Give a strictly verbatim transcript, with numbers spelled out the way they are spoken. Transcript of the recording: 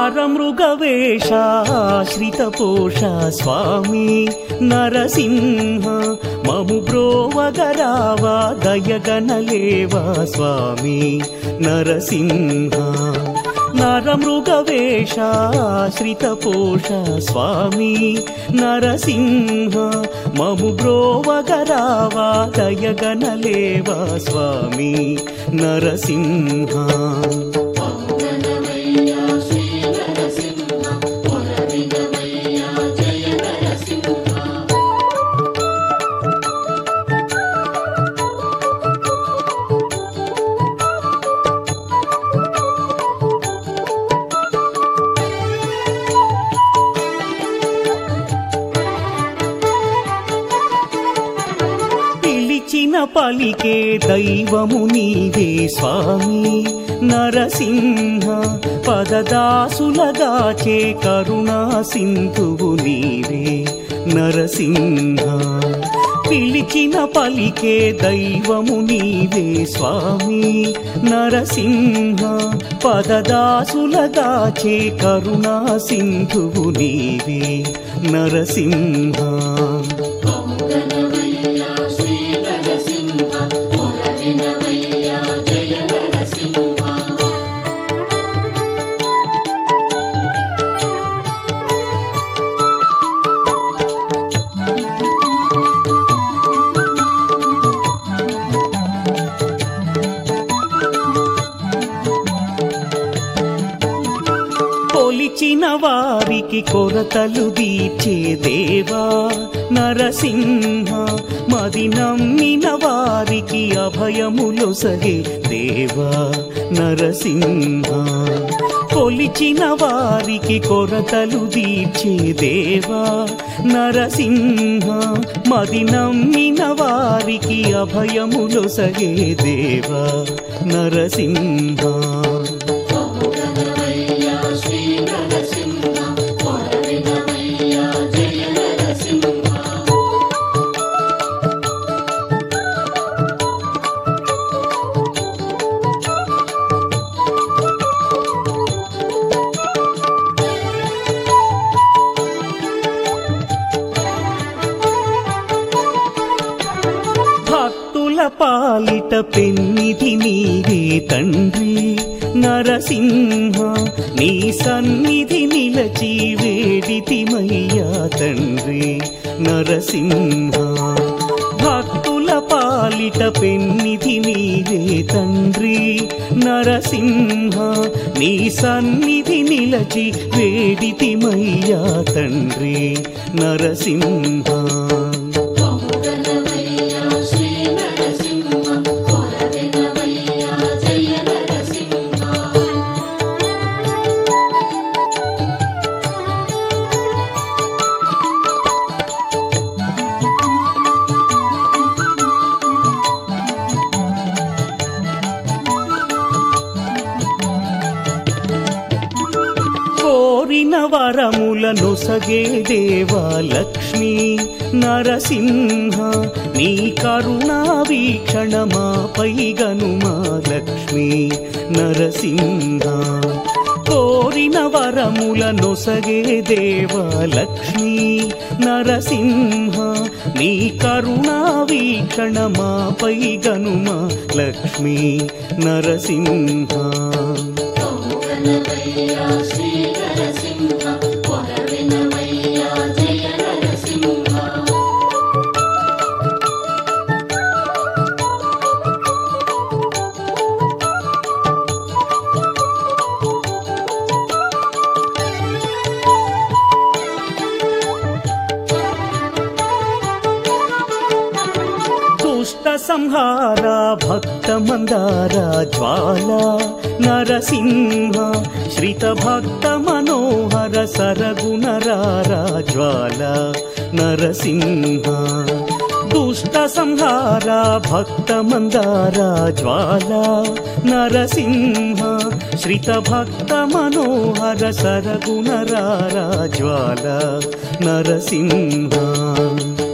నారమృగవేషాశ్రితపోష స్వామి నరసింహ మము బ్రోవగరావా దయగనలేవా స్వామి నరసింహ నారమృగవేషాశ్రితపోష స్వామి నరసింహ మము బ్రోవగరావా దయగనలేవా స్వామి నరసింహ పలికే దైవము నీవే స్వామి నరసింహ పదదాసులగాచే కరుణా సింధువు నీవే నరసింహ పిలిచిన పలికే దైవము నీవే స్వామి నరసింహ పదదాసులగాచే కరుణా సింధువు నీవే నరసింహ కొలిచిన వారికి కొరతలు దీర్చే దేవా నరసింహ మది నమ్మిన వారికి అభయములొసగే దేవా నరసింహ కొలిచిన వారికి కొరతలు దీర్చే దేవా నరసింహ మది నమ్మిన వారికి అభయములొసగే దేవా నరసింహ పాలిట పెన్నిధి నీవే తండ్రి నరసింహ నీ సన్నిధి నిలచి వేడితిమయ్యా తండ్రి నరసింహ భక్తుల పాలిట పెన్నిధి నీవే తండ్రి నరసింహ నీ సన్నిధి నిలచి వేడితిమయ్యా తండ్రి నరసింహ కోరిన వరములను సగే దేవా లక్ష్మీ నరసింహ నీ కరుణా వీక్షణమాపై గనుమా లక్ష్మీ నరసింహ కోరిన వరములను సగే దేవా లక్ష్మీ నరసింహ నీ కరుణా వీక్షణమాపై గనుమా లక్ష్మీ నరసింహ సంహార భక్త మందార జ్వాల నరసింహ శ్రిత భక్త మనోహర సరగుణరార జ్వాల నరసింహ దుష్ట సంహార భక్త మందార జ్వాల నరసింహ శ్రిత భక్త మనోహర సరగుణరార జ్వాల నరసింహ